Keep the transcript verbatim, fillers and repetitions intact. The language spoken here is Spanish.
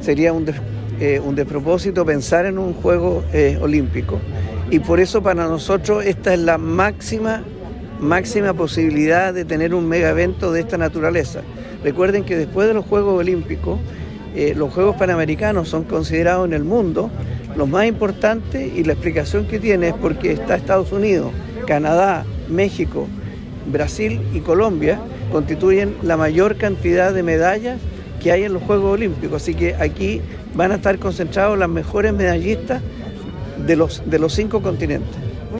sería un, des, eh, un despropósito pensar en un juego eh, olímpico. Y por eso para nosotros esta es la máxima, máxima posibilidad de tener un mega evento de esta naturaleza. Recuerden que después de los Juegos Olímpicos, eh, los Juegos Panamericanos son considerados en el mundo los más importantes, y la explicación que tiene es porque está Estados Unidos, Canadá, México, Brasil y Colombia constituyen la mayor cantidad de medallas que hay en los Juegos Olímpicos, así que aquí van a estar concentrados las mejores medallistas de los, de los cinco continentes.